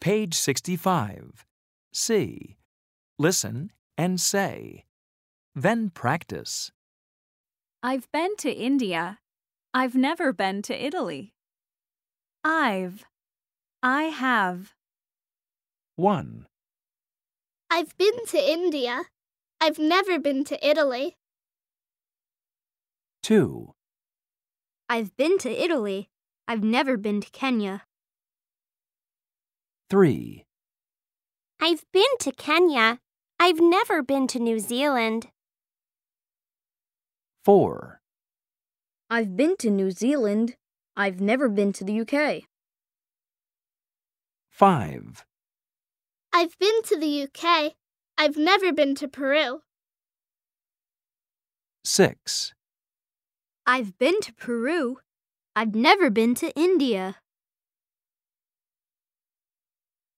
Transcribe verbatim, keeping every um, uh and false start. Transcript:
Page sixty-five. C. Listen and say. Then practice. I've been to India. I've never been to Italy. I've. I have. one. I've been to India. I've never been to Italy. two. I've been to Italy. I've never been to Kenya. three. I've been to Kenya. I've never been to New Zealand. four. I've been to New Zealand. I've never been to the U K. five. I've been to the U K. I've never been to Peru. six. I've been to Peru. I've never been to India.